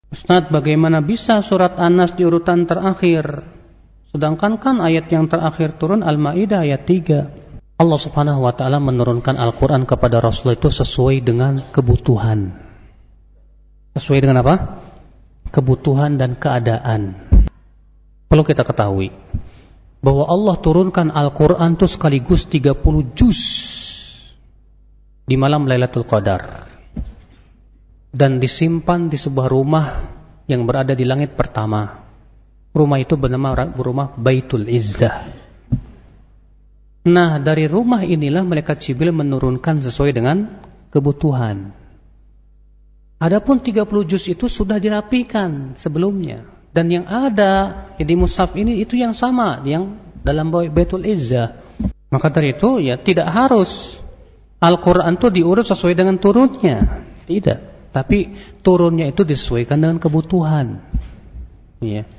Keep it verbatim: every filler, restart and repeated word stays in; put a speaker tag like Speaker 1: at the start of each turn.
Speaker 1: Ustaz, bagaimana bisa surat An-Nas di urutan terakhir? Sedangkan kan ayat yang terakhir turun Al-Maidah ayat tiga. Allah Subhanahu wa taala menurunkan Al-Qur'an kepada Rasul itu sesuai dengan kebutuhan. Sesuai dengan apa? Kebutuhan dan keadaan. Perlu kita ketahui bahwa Allah turunkan Al-Qur'an itu sekaligus tiga puluh juz di malam Lailatul Qadar. Dan disimpan di sebuah rumah yang berada di langit pertama. Rumah itu bernama rumah Baitul Izzah. Nah, dari rumah inilah malaikat Jibril menurunkan sesuai dengan kebutuhan. Adapun tiga puluh juz itu sudah dirapikan sebelumnya. Dan yang ada di mushaf ini itu yang sama, yang dalam Baitul Izzah. Maka dari itu ya tidak harus Al-Quran itu diurus sesuai dengan turunnya. Tidak. Tapi turunnya itu disesuaikan dengan kebutuhan. Ya.